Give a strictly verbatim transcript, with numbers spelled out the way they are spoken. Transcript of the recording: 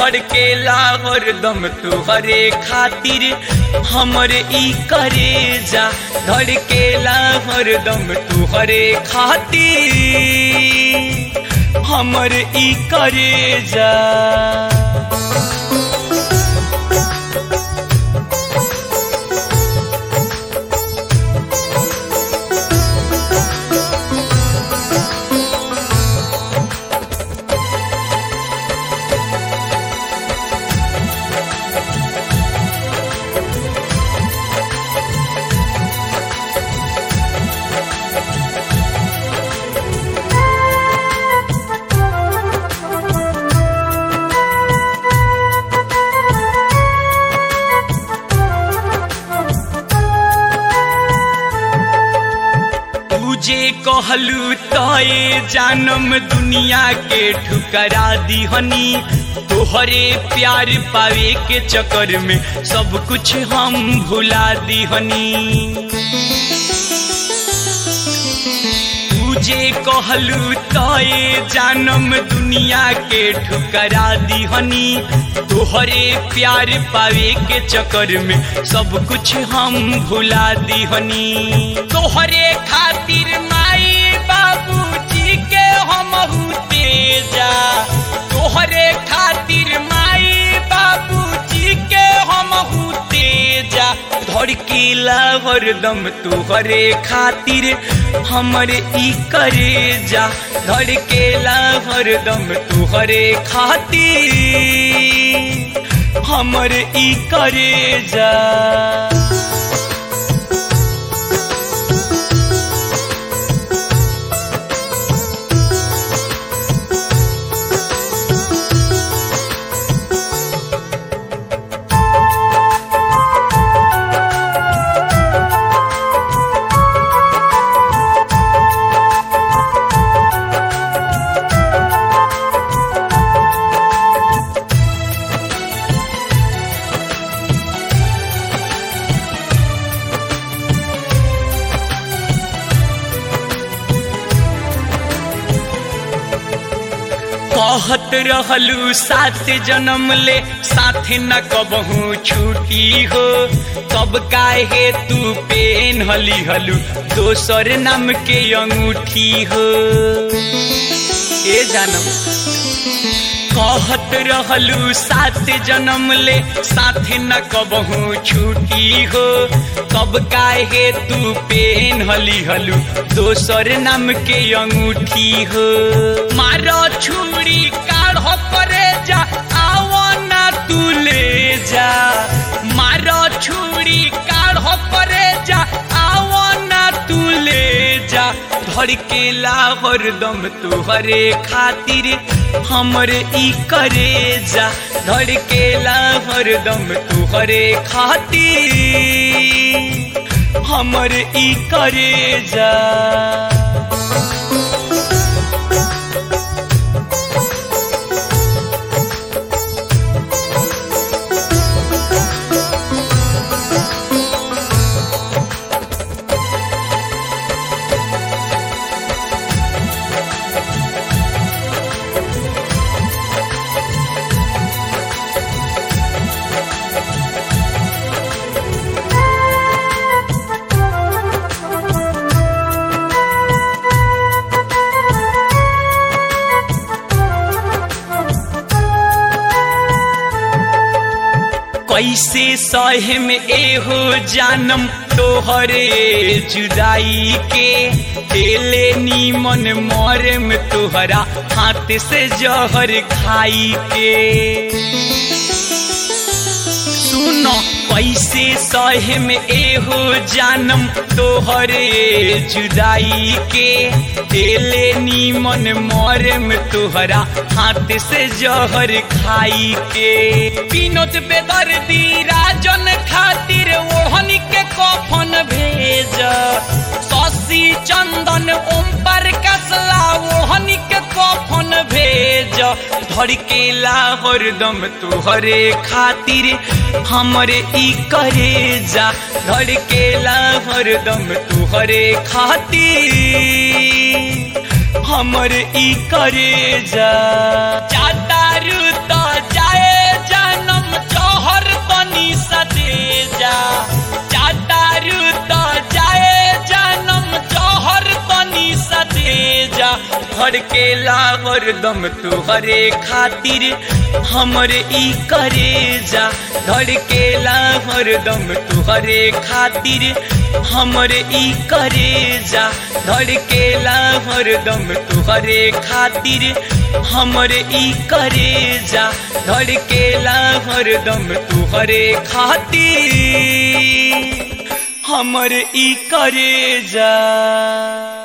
धड़केला हरदम तुहरे खातिर हमर ई करेजा धड़केला हरदम तुहरे खातिर हमर ई करेजा। तुझे कहलू तोए जानम दुनिया के ठुकरा दीहनी तोहरे प्यार पावे के चक्कर में सब कुछ हम भुला दीहनी। तुझे कहलू तोए जानम दुनिया के ठुकरा दीहनी तोहरे प्यार पावे के चक्कर में सब कुछ हम भुला दीहनी। तोहरे खातिर माई बाबूजी के हम तेजा तोहरे खातिर माई बाबूजी के हम तेजा धड़केला हरदम तोहरे खातिर हमर ई करेजा धड़केला हरदम तोहरे खातिर हमर ई करेजा। कहत रहलू साथ जन्म ले साथ न कबहू छूटी हो तब काहे तू पेन हली हलू दोसर नाम के अंगूठी हो। ए जानम कहत रहलू साथ जन्म ले साथ न कबहू छूटी हो तब काहे तू पेन हली हलू दोसर नाम के अंगूठी हो। मारो छुरी काढ़ो करे जा आओ ना तू ले जा मारो छुरी काढ़ो करे जा आओ ना तू ले जा धड़केला हरदम तुहरे खातिर हमर ई करेजा धड़केला हरदम तुहरे खातिर हमर ई करेजा। कैसे सहे में एहो जानम तोहरे जुदाई के देले नीमन मरे में तोहरा हाथ से जहर खाई के। सुनो कैसे सहे में एहो जानम तोहरे जुदाई के देले नीमन मरे में तोहरा हाथ से जहर खाई के। विनोद बेदर्दी राजन खातिर ओढ़नी के कफन भेज शशि चंदन ओम प्रकाश ला ओढ़नी के कफन भेज धड़केला हरदम तोहरे खातिर हमरे ई करेजा धड़केला हरदम तोहरे खातिर हमरे ई करेजा। जातारू तो जाए दे जा चाटारू तो जाए जन्म जहर तनी सा दे जा धड़केला हरदम तुहरे खातिर हमरे ई करे जा धड़केला हरदम तुहरे खातिर हमरे ई करे जा धड़केला हरदम तुहरे खातिर हमरे ई करे जा धड़केला हरदम तुहरे खातिर हमरे ई करे जा।